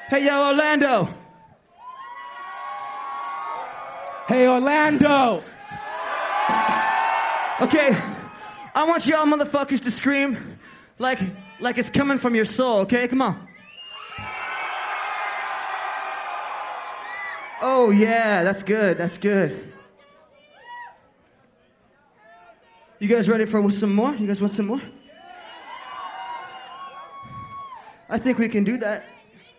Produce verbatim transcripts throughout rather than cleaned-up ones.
Hey, yo, Orlando. Hey, Orlando. Okay, I want y'all motherfuckers to scream like, like it's coming from your soul, okay? Come on. Oh, yeah, that's good, that's good. You guys ready for some more? You guys want some more? I think we can do that.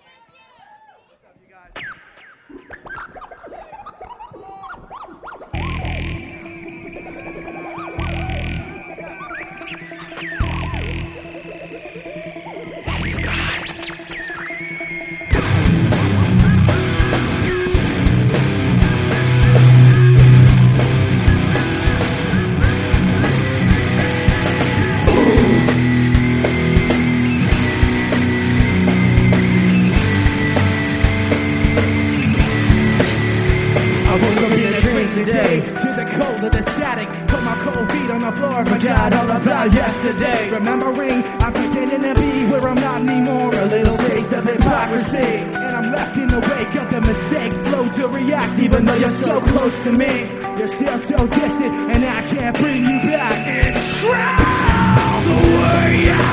Today, to the cold of the static, put my cold feet on the floor, forgot all about yesterday. Remembering, I'm pretending to be where I'm not anymore. A little taste of hypocrisy, and I'm left in the wake of the mistakes, slow to react, even though you're so close to me. You're still so distant, and I can't bring you back. It's shroud the way I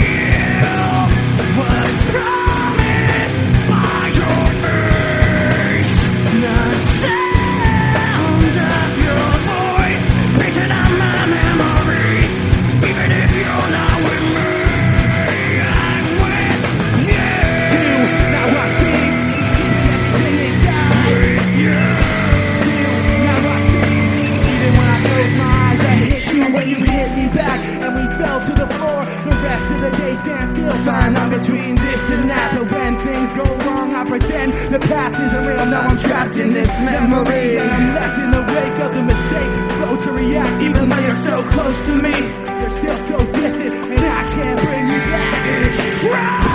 feel was promised by your face. Nothing. I'm between this and that, but when things go wrong, I pretend the past isn't real. Now I'm trapped in this memory, and I'm left in the wake of the mistake, slow to react, even though you're so close to me. You're still so distant, and I can't bring you back. It's shroud.